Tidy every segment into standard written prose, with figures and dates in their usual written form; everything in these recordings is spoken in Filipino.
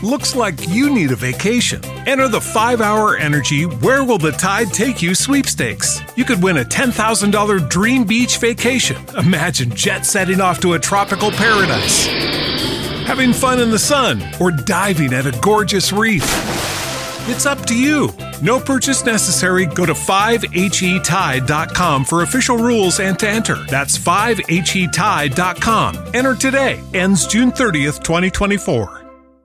Looks like you need a vacation. Enter the 5-Hour Energy Where Will the Tide Take You sweepstakes. You could win a $10,000 dream beach vacation. Imagine jet setting off to a tropical paradise, having fun in the sun, or diving at a gorgeous reef. It's up to you. No purchase necessary. Go to 5HETide.com for official rules and to enter. That's 5HETide.com. Enter today. Ends June 30th, 2024.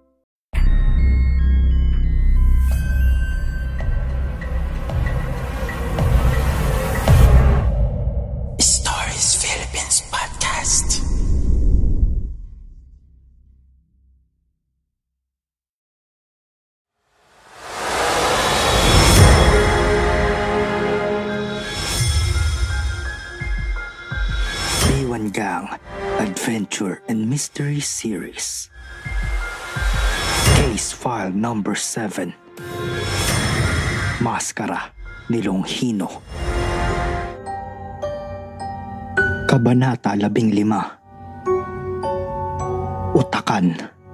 Stories Philippines Podcast. Gang Adventure and Mystery Series. Case File Number 7. Maskara ni Longhino. Kabanata 15. Utakan.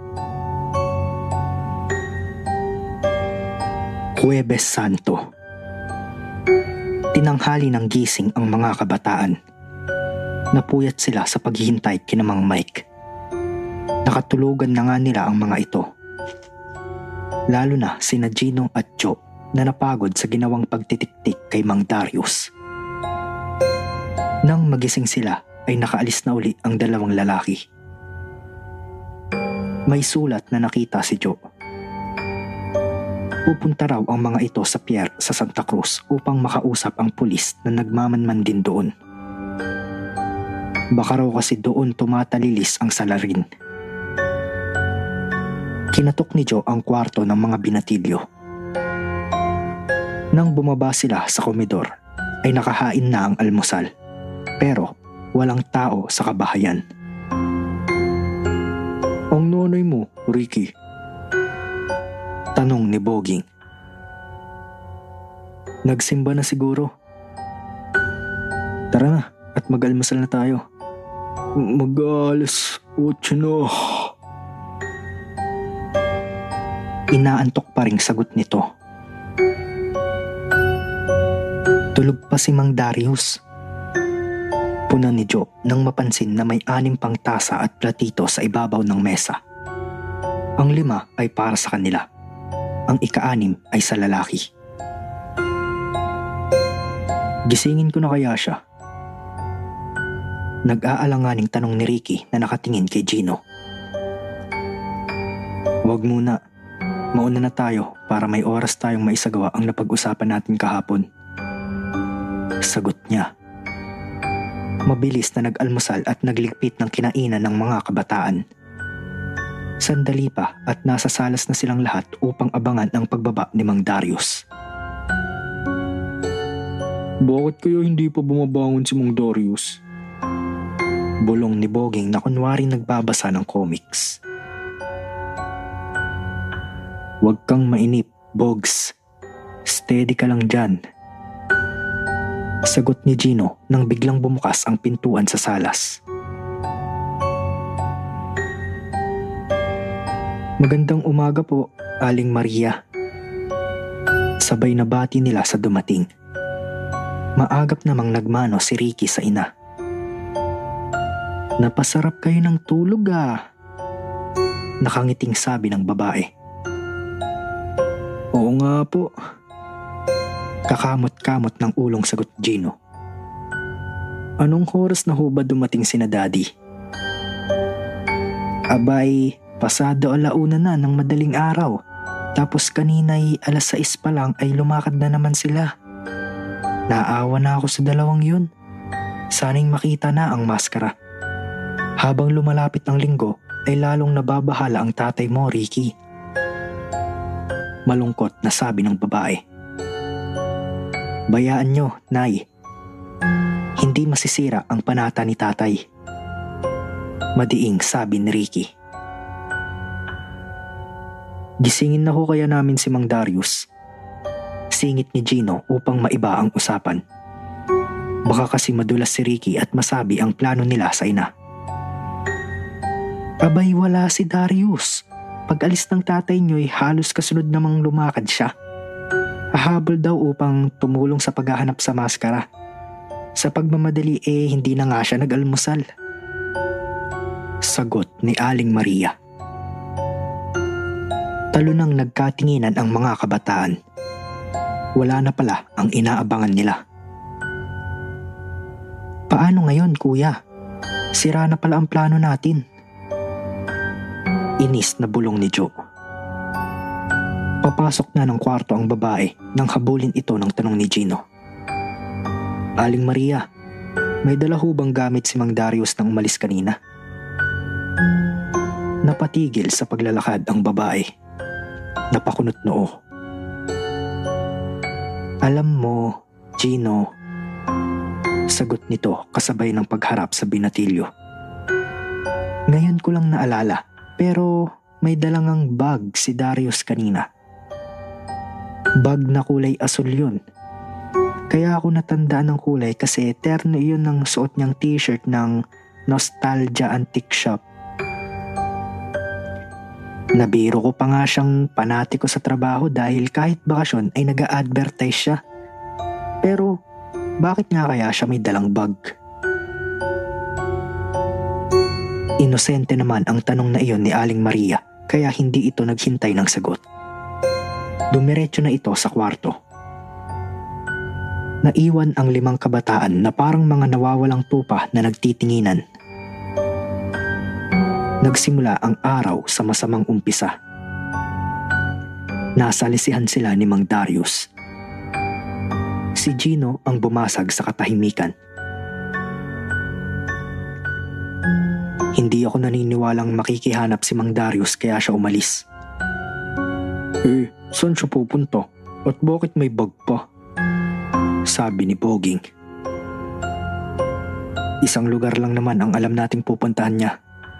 Huwebes Santo. Tinanghali ng gising ang mga kabataan. Napuyat sila sa paghihintay kina Mang Mike. Nakatulugan na nga nila ang mga ito. Lalo na sina Gino at Joe na napagod sa ginawang pagtitiktik kay Mang Darius. Nang magising sila ay nakaalis na uli ang dalawang lalaki. May sulat na nakita si Joe. Pupunta raw ang mga ito sa pier sa Santa Cruz upang makausap ang pulis na nagmamanman din doon. Baka raw kasi doon tumatalilis ang salarin. Kinatok ni Joe ang kwarto ng mga binatilyo. Nang bumaba sila sa komedor, ay nakahain na ang almusal. Pero walang tao sa kabahayan. Ang nanay mo, Ricky? Tanong ni Boging. Nagsimba na siguro. Tara na at mag-almusal na tayo. Mag-alas 8 na. Inaantok pa ring sagot nito. Tulog pa si Mang Darius. Puna ni Joe nang mapansin na may 6 pang tasa at platito sa ibabaw ng mesa. Ang 5 ay para sa kanila. Ang ika-6 ay sa lalaki. Gisingin ko na kaya siya? Nag-aalanganing tanong ni Ricky na nakatingin kay Gino. Huwag muna. Mauna na tayo para may oras tayong maisagawa ang napag-usapan natin kahapon. Sagot niya. Mabilis na nag-almusal at nagligpit ng kinainan ng mga kabataan. Sandali pa at nasa salas na silang lahat upang abangan ang pagbaba ni Mang Darius. Bakit kaya hindi pa bumabangon si Mang Darius? Bulong ni Boging na kunwari nagbabasa ng comics. Huwag kang mainip, Bogs. Steady ka lang dyan. Sagot ni Gino nang biglang bumukas ang pintuan sa salas. Magandang umaga po, Aling Maria. Sabay na bati nila sa dumating. Maagap namang nagmano si Ricky sa ina. Napasarap kayo ng tulog ah. Nakangiting sabi ng babae. Oo nga po. Kakamot-kamot ng ulong sagot Gino. Anong oras na ho ba dumating sina Daddy? Abay, pasado 1:00 na ng madaling araw. Tapos kanina'y 6:00 pa lang ay lumakad na naman sila. Naawa na ako sa dalawang yun. Sana'y makita na ang maskara. Habang lumalapit ang linggo ay lalong nababahala ang tatay mo, Ricky. Malungkot na sabi ng babae. Bayaan nyo, Nay. Hindi masisira ang panata ni tatay. Madiing sabi ni Ricky. Gisingin na ho kaya namin si Mang Darius. Singit ni Gino upang maiba ang usapan. Baka kasi madulas si Ricky at masabi ang plano nila sa ina. Abay wala si Darius. Pag-alis ng tatay niyo'y halos kasunod namang lumakad siya. Hahabol daw upang tumulong sa paghahanap sa maskara. Sa pagmamadali hindi na nga siya nag-almusal. Sagot ni Aling Maria. Talunang nagkatinginan ang mga kabataan. Wala na pala ang inaabangan nila. Paano ngayon, kuya? Sira na pala ang plano natin. Inis na bulong ni Joe. Papasok na ng kwarto ang babae nang habulin ito ng tanong ni Gino. Aling Maria, may dala ho bang gamit si Mang Darius nang umalis kanina? Napatigil sa paglalakad ang babae. Napakunot noo. Alam mo, Gino, sagot nito kasabay ng pagharap sa binatilyo. Ngayon ko lang naalala, pero may dalangang bag si Darius kanina. Bag na kulay asul yun. Kaya ako natandaan ng kulay kasi terno iyon ng suot niyang t-shirt ng Nostalgia Antique Shop. Nabiro ko pa nga siyang panatiko sa trabaho dahil kahit bakasyon ay nag-a-advertise siya. Pero bakit nga kaya siya may dalang bag? Inosente naman ang tanong na iyon ni Aling Maria kaya hindi ito naghintay ng sagot. Dumiretso na ito sa kwarto. Naiwan ang 5 kabataan na parang mga nawawalang tupa na nagtitinginan. Nagsimula ang araw sa masamang umpisa. Nasalisihan sila ni Mang Darius. Si Gino ang bumasag sa katahimikan. Hindi ako naniniwalang makikihanap si Mang Darius kaya siya umalis. Saan siya pupunta? At bakit may bag pa? Sabi ni Boging. Isang lugar lang naman ang alam nating pupuntahan niya.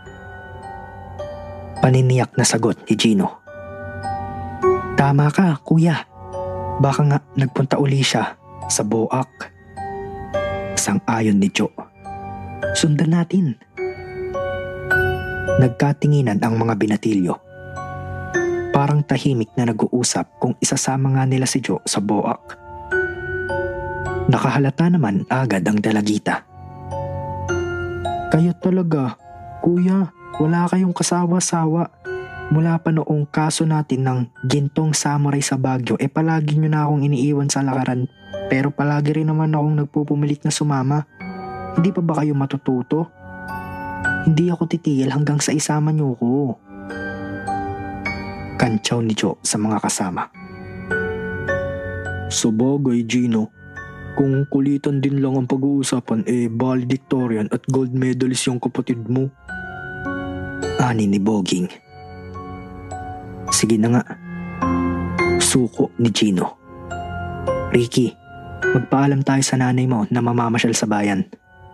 Paniniyak na sagot ni Gino. Tama ka, kuya. Baka nga nagpunta uli siya sa Boak. Sang-ayon ni Joe. Sundan natin. Nagkatinginan ang mga binatilyo. Parang tahimik na nag-uusap kung isasama nga nila si Joe sa Boak. Nakahalata naman agad ang dalagita. Kayo talaga, kuya. Wala kayong kasawa-sawa. Mula pa noong kaso natin ng gintong samurai sa Baguio, palagi nyo na akong iniiwan sa lakaran. Pero palagi rin naman akong nagpupumilit na sumama. Hindi pa ba kayo matututo? Hindi ako titigil hanggang sa isama nyo ko. Kantsaw ni Joe sa mga kasama. Sabagay, Gino. Kung kulitan din lang ang pag-uusapan, valedictorian at gold medalist yung kapatid mo. Ani ni Boging. Sige na nga. Suko ni Gino. Ricky, magpaalam tayo sa nanay mo na mamamasyal sa bayan.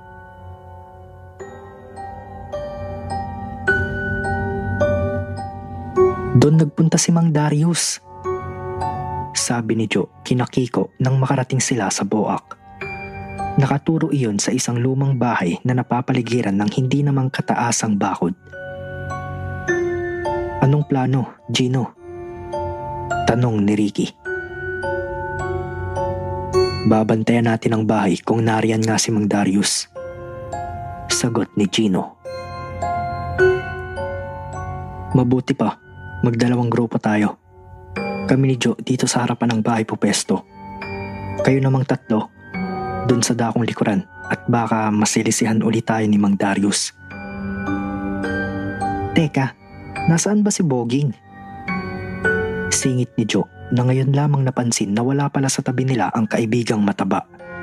Doon nagpunta si Mang Darius. Sabi ni Joe kinakiko nang makarating sila sa Boak. Nakaturo iyon sa isang lumang bahay na napapaligiran ng hindi namang kataasang bakod. Anong plano, Gino? Tanong ni Ricky. Babantayan natin ang bahay kung nariyan nga si Mang Darius. Sagot ni Gino. Mabuti pa, magdalawang grupo tayo. Kami ni Joe dito sa harapan ng bahay pupesto. Kayo namang 3, dun sa dakong likuran at baka masilisihan ulit tayo ni Mang Darius. Teka, nasaan ba si Boging? Singit ni Joe na ngayon lamang napansin na wala pala sa tabi nila ang kaibigang mataba.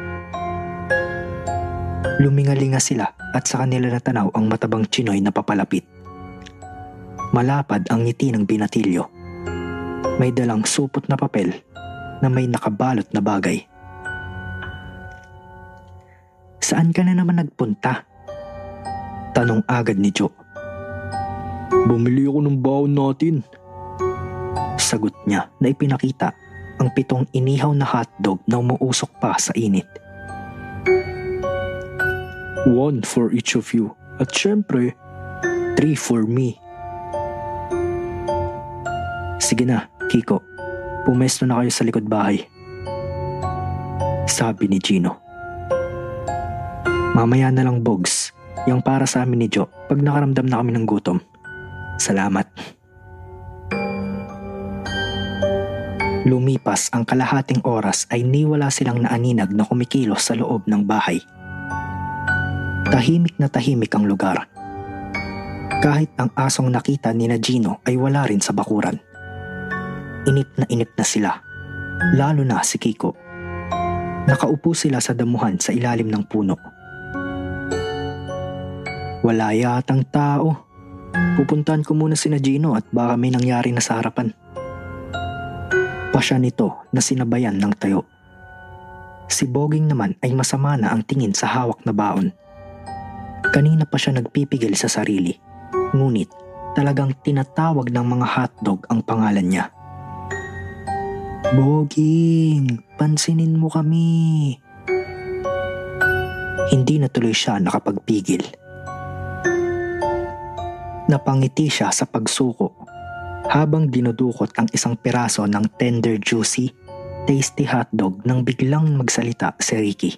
Lumingalinga sila at sa kanila natanaw ang matabang Chinoy na papalapit. Malapad ang ngiti ng binatilyo. May dalang supot na papel na may nakabalot na bagay. Saan ka na naman nagpunta? Tanong agad ni Joe. Bumili ako ng baon natin. Sagot niya na ipinakita ang 7 inihaw na hotdog na umuusok pa sa init. 1 for each of you. At syempre, 3 for me. Sige na, Kiko. Pumesto na kayo sa likod bahay. Sabi ni Gino. Mamaya na lang, Bogs. Yang para sa amin ni Jo pag nakaramdam na kami ng gutom. Salamat. Lumipas ang kalahating oras ay niwala silang naaninag na kumikilos sa loob ng bahay. Tahimik na tahimik ang lugar. Kahit ang asong nakita ni na Gino ay wala rin sa bakuran. Inip na sila, lalo na si Kiko. Nakaupo sila sa damuhan sa ilalim ng puno. Wala yatang tao. Pupuntahan ko muna si na Gino at baka may nangyari na sa harapan. Pasya nito na sinabayan ng tayo. Si Boging naman ay masama na ang tingin sa hawak na baon. Kanina pa siya nagpipigil sa sarili, ngunit talagang tinatawag ng mga hotdog ang pangalan niya. Boging, pansinin mo kami. Hindi na tuloy siya nakapagpigil. Napangiti siya sa pagsuko habang dinudukot ang isang piraso ng tender, juicy, tasty hotdog nang biglang magsalita si Ricky.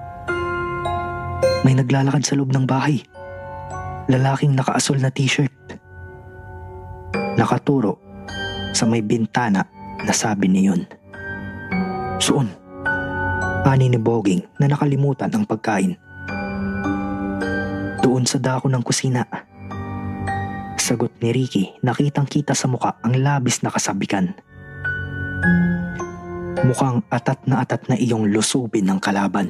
May naglalakad sa loob ng bahay. Lalaking nakaasul na t-shirt. Nakaturo sa may bintana na sabi niyon. Suon? Ani ni Boging na nakalimutan ang pagkain. Doon sa dako ng kusina. Sagot ni Ricky, nakitang kita sa muka ang labis na kasabikan. Mukhang atat na iyong lusubin ng kalaban.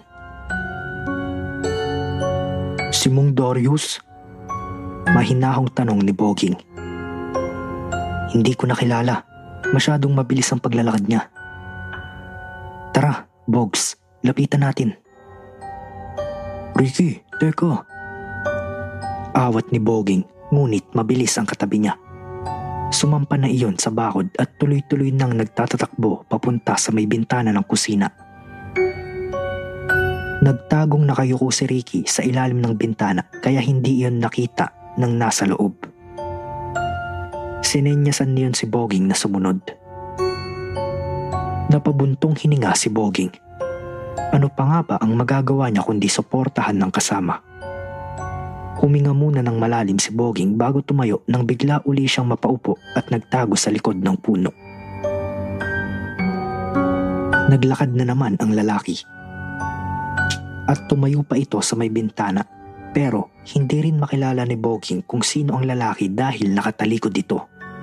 Si Mong Darius? Mahinahong tanong ni Boging. Hindi ko nakilala. Masyadong mabilis ang paglalakad niya. Tara, Bogs, lapitan natin. Ricky, teka. Awat ni Boging, ngunit mabilis ang katabi niya. Sumampa na iyon sa bakod at tuloy-tuloy nang nagtatatakbo papunta sa may bintana ng kusina. Nagtagong nakayuko si Ricky sa ilalim ng bintana kaya hindi iyon nakita ng nasa loob. Sinenyasan niyon si Boging na sumunod. Napabuntong hininga si Boging. Ano pa nga ba ang magagawa niya kundi suportahan ng kasama? Huminga muna ng malalim si Boging bago tumayo nang bigla uli siyang mapaupo at nagtago sa likod ng puno. Naglakad na naman ang lalaki. At tumayo pa ito sa may bintana, pero hindi rin makilala ni Boging kung sino ang lalaki dahil nakatalikod ito.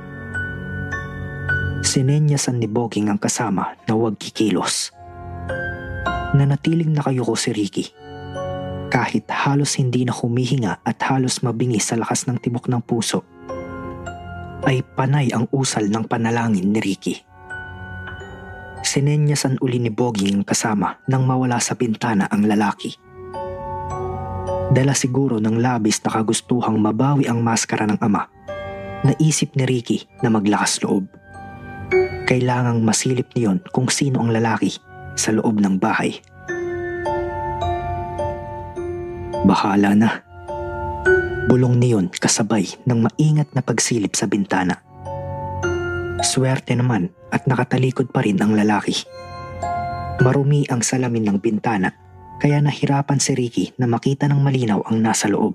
Sinenyasan ni Boging ang kasama na huwag kikilos. Nanatiling nakayuko si Ricky. Kahit halos hindi na humihinga at halos mabingis sa lakas ng tibok ng puso, ay panay ang usal ng panalangin ni Ricky. Sinenyasan uli ni Boging ang kasama nang mawala sa bintana ang lalaki. Dala siguro ng labis na kagustuhang mabawi ang maskara ng ama, naisip ni Ricky na maglakas loob. Kailangang masilip niyon kung sino ang lalaki sa loob ng bahay. Bahala na. Bulong niyon kasabay ng maingat na pagsilip sa bintana. Swerte naman at nakatalikod pa rin ang lalaki. Marumi ang salamin ng bintana kaya nahirapan si Ricky na makita ng malinaw ang nasa loob.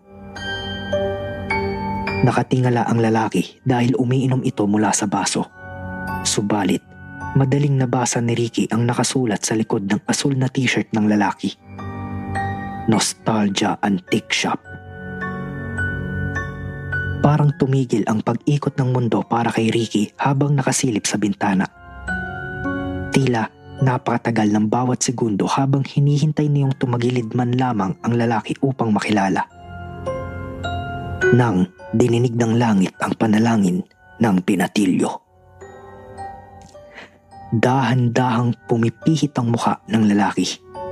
Nakatingala ang lalaki dahil umiinom ito mula sa baso. Subalit, madaling nabasa ni Ricky ang nakasulat sa likod ng asul na t-shirt ng lalaki. Nostalgia Antique Shop. Parang tumigil ang pag-ikot ng mundo para kay Ricky habang nakasilip sa bintana. Tila napakatagal ng bawat segundo habang hinihintay niyong tumagilid man lamang ang lalaki upang makilala. Nang dininig ng langit ang panalangin ng pinatilyo. Dahan-dahang pumipihit ang mukha ng lalaki.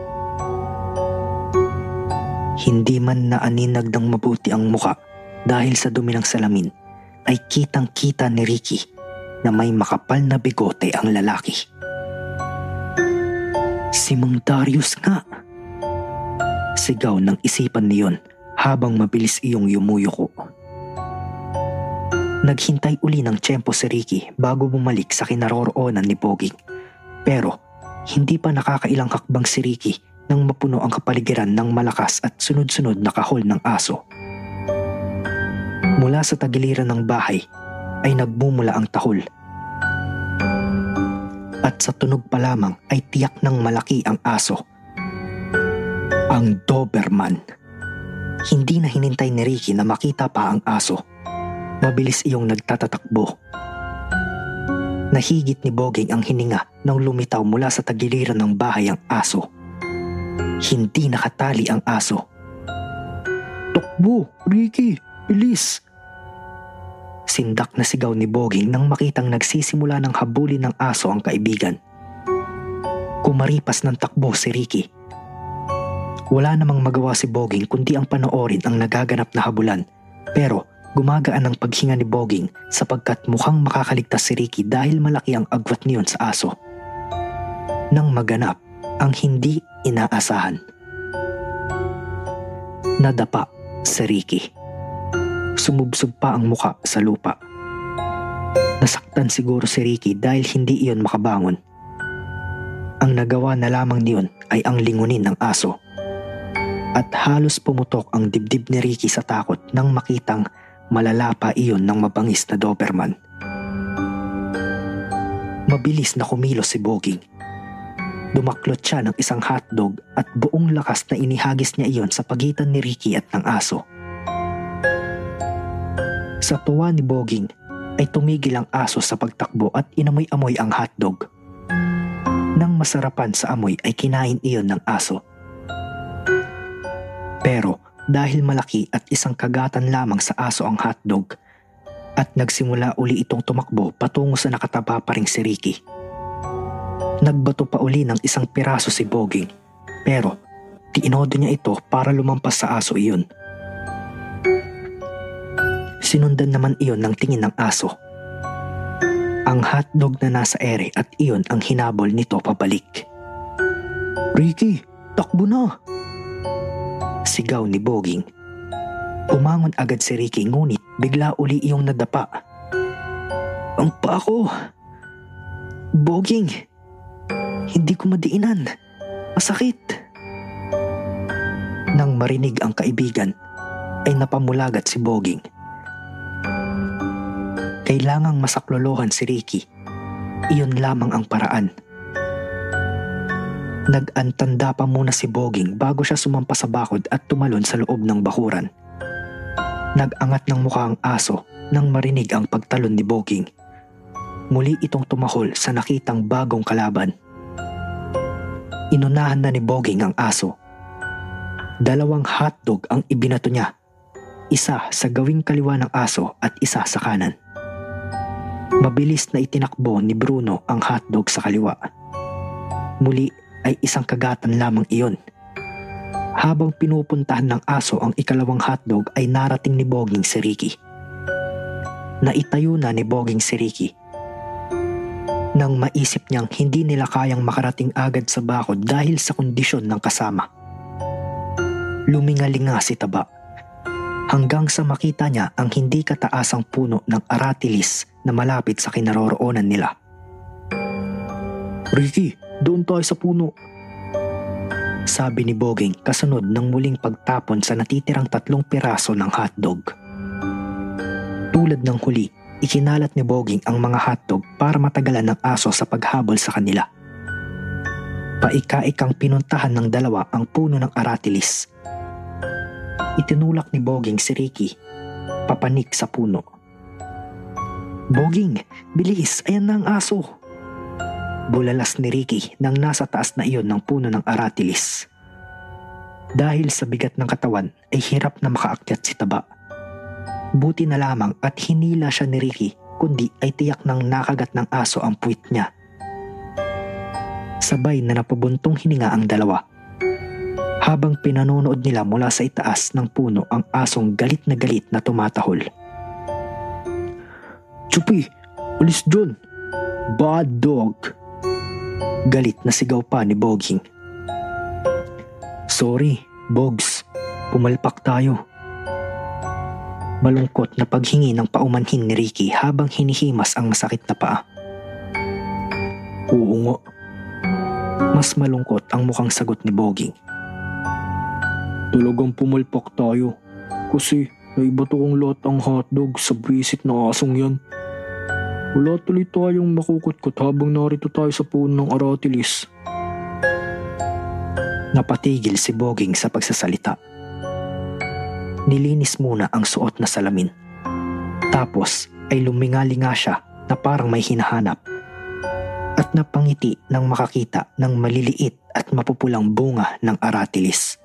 Hindi man naaninag ng mabuti ang mukha dahil sa dumi ng salamin, ay kitang-kita ni Ricky na may makapal na bigote ang lalaki. Si Mang Darius nga! Sigaw ng isipan niyon habang mabilis iyong yumuyuko. Naghintay uli ng tiyempo si Ricky bago bumalik sa kinaroroonan ni Boging. Pero hindi pa nakakailang hakbang si Ricky nang mapuno ang kapaligiran ng malakas at sunod-sunod na kahol ng aso. Mula sa tagiliran ng bahay ay nagmumula ang tahol. At sa tunog pa lamang ay tiyak ng malaki ang aso. Ang Doberman. Hindi na hinintay ni Ricky na makita pa ang aso. Mabilis iyong nagtatatakbo. Nahigit ni Boging ang hininga nang lumitaw mula sa tagiliran ng bahay ang aso. Hindi nakatali ang aso. "Takbo, Ricky! Bilis!" Sindak na sigaw ni Boging nang makitang nagsisimula ng habulin ng aso ang kaibigan. Kumaripas ng takbo si Ricky. Wala namang magawa si Boging kundi ang panoorin ang nagaganap na habulan, pero gumagaan ang paghinga ni Boging sapagkat mukhang makakaligtas si Ricky dahil malaki ang agwat niyon sa aso. Nang maganap ang hindi inaasahan. Nadapa si Ricky. Sumubsob pa ang muka sa lupa. Nasaktan siguro si Ricky dahil hindi iyon makabangon. Ang nagawa na lamang niyon ay ang lingunin ng aso. At halos pumutok ang dibdib ni Ricky sa takot nang makitang malala pa iyon ng mabangis na Doberman. Mabilis na kumilos si Boging. Dumaklot siya ng isang hotdog at buong lakas na inihagis niya iyon sa pagitan ni Ricky at ng aso. Sa tuwa ni Boging ay tumigil ang aso sa pagtakbo at inamoy-amoy ang hotdog. Nang masarapan sa amoy ay kinain iyon ng aso. Pero dahil malaki at isang kagatan lamang sa aso ang hotdog, at nagsimula uli itong tumakbo patungo sa nakataba pa ring si Ricky. Nagbato pa uli ng isang piraso si Boging, pero tiinodo niya ito para lumampas sa aso iyon. Sinundan naman iyon ng tingin ng aso. Ang hotdog na nasa ere at iyon ang hinabol nito pabalik. "Ricky, takbo na!" Sigaw ni Boging. Umangon agad si Ricky ngunit bigla uli iyong nadapa. "Ang paa ko! Boging! Hindi ko madiinan! Masakit!" Nang marinig ang kaibigan ay napamulagat si Boging. Kailangang masaklolohan si Ricky. Iyon lamang ang paraan. Nag-antanda pa muna si Boging bago siya sumampa sa bakod at tumalon sa loob ng bakuran. Nag-angat ng mukha ang aso nang marinig ang pagtalon ni Boging. Muli itong tumahol sa nakitang bagong kalaban. Inunahan na ni Boging ang aso. 2 hotdog ang ibinato niya. Isa sa gawing kaliwa ng aso at isa sa kanan. Mabilis na itinakbo ni Bruno ang hotdog sa kaliwa. Muli ay isang kagatan lamang iyon. Habang pinupuntahan ng aso ang ikalawang hotdog ay narating ni Boging si Ricky. Naitayo na ni Boging si Ricky. Nang maisip niyang hindi nila kayang makarating agad sa bakod dahil sa kondisyon ng kasama. Lumingalinga si Taba. Hanggang sa makita niya ang hindi kataasang puno ng aratilis na malapit sa kinaroroonan nila. "Ricky, doon tayo sa puno," sabi ni Boging kasunod ng muling pagtapon sa natitirang 3 piraso ng hotdog. Tulad ng huli, ikinalat ni Boging ang mga hotdog para matagalan ng aso sa paghabol sa kanila. Paika-ikang pinuntahan ng dalawa ang puno ng aratilis. Itinulak ni Boging si Ricky, papanik sa puno. "Boging, bilis, ayan na ang aso!" Bulalas ni Ricky nang nasa taas na iyon ng puno ng aratilis. Dahil sa bigat ng katawan ay hirap na makaakyat si Taba. Buti na lamang at hinila siya ni Ricky kundi ay tiyak nang nakagat ng aso ang puwit niya. Sabay na napabuntong hininga ang dalawa. Habang pinanonood nila mula sa itaas ng puno ang asong galit na tumatahol. "Chupi, ulis dyan! Bad dog!" Galit na sigaw pa ni Boging. "Sorry, Bogs. Pumalpak tayo." Malungkot na paghingi ng paumanhin ni Ricky habang hinihimas ang masakit na paa. Oo nga. Mas malungkot ang mukhang sagot ni Boging. Talagang pumalpak tayo kasi naibato kong lahat ang hotdog sa bwisit na asong yan. Wala tuloy tayong makukutkot habang narito tayo sa puno ng Aratilis. Napatigil si Boging sa pagsasalita. Nilinis muna ang suot na salamin. Tapos ay lumingalinga siya na parang may hinahanap. At napangiti nang makakita ng maliliit at mapupulang bunga ng Aratilis.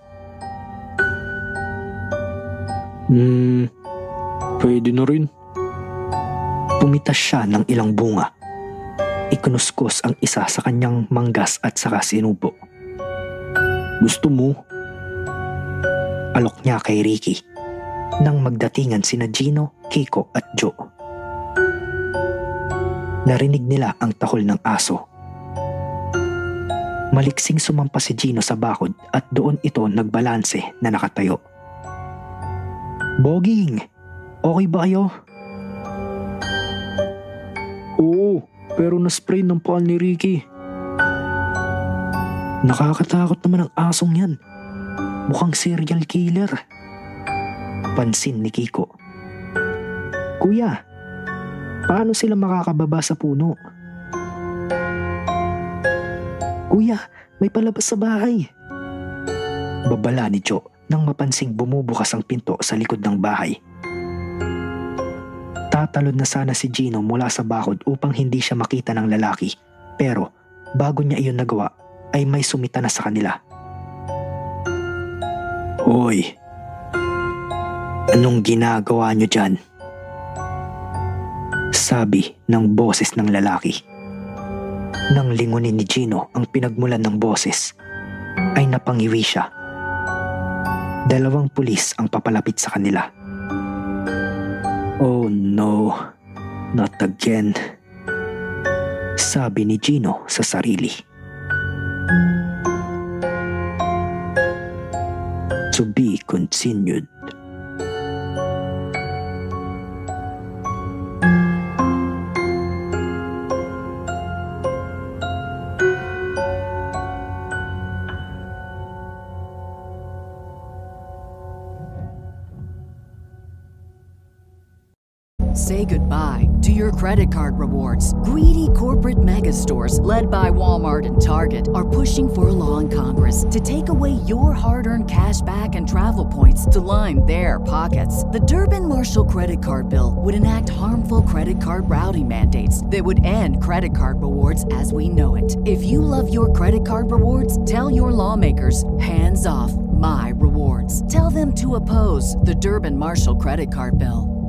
Pwede na rin. Pumitas siya ng ilang bunga. Ikinuskus ang isa sa kanyang manggas at saka sinubo. Gusto mo? Alok niya kay Ricky nang magdatingan sina Gino, Kiko at Joe. Narinig nila ang tahol ng aso. Maliksing sumampa si Gino sa bakod at doon ito nagbalanse na nakatayo. Boging, okay ba kayo? Oo, pero na-spray ng paa ni Ricky. Nakakatakot naman ang asong yan. Mukhang serial killer. Pansin ni Kiko. Kuya, paano sila makakababa sa puno? Kuya, may palabas sa bahay. Babala ni Joe nang mapansing bumubukas ang pinto sa likod ng bahay. Tatalon na sana si Gino mula sa bakod upang hindi siya makita ng lalaki. Pero bago niya iyon nagawa ay may sumita na sa kanila. Hoy! Anong ginagawa niyo dyan? Sabi ng boses ng lalaki. Nang lingunin ni Gino ang pinagmulan ng boses, ay napangiwi siya. 2 pulis ang papalapit sa kanila. Oh no, not again. Sabi ni Gino sa sarili. To be continued. Say goodbye to your credit card rewards. Greedy corporate mega stores, led by Walmart and Target, are pushing for a law in Congress to take away your hard-earned cash back and travel points to line their pockets. The Durbin-Marshall credit card bill would enact harmful credit card routing mandates that would end credit card rewards as we know it. If you love your credit card rewards, tell your lawmakers, hands off my rewards. Tell them to oppose the Durbin-Marshall credit card bill.